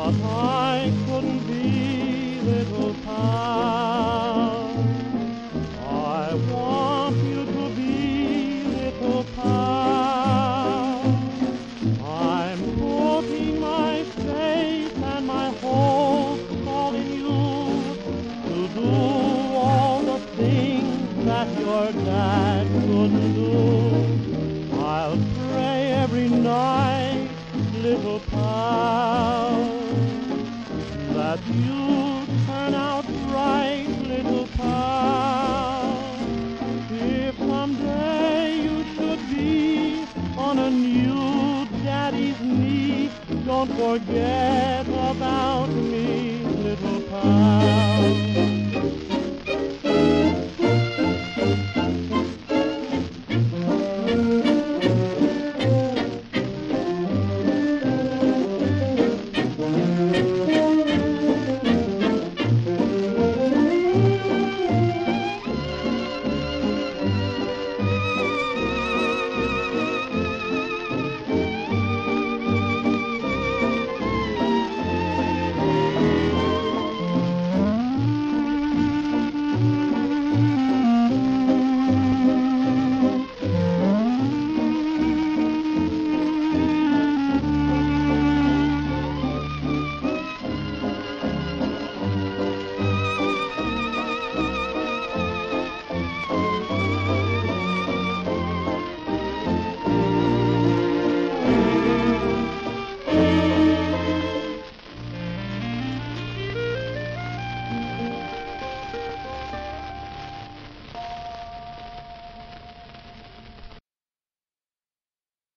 but I couldn't be, little pal. I want you to be, little pal. I'm putting my faith and my hopes all in you to do all the things that your dad couldn't do. I'll pray every night, little pal, that you turn out right, little pal. If someday you should be on a new daddy's knee, don't forget about me, little pal.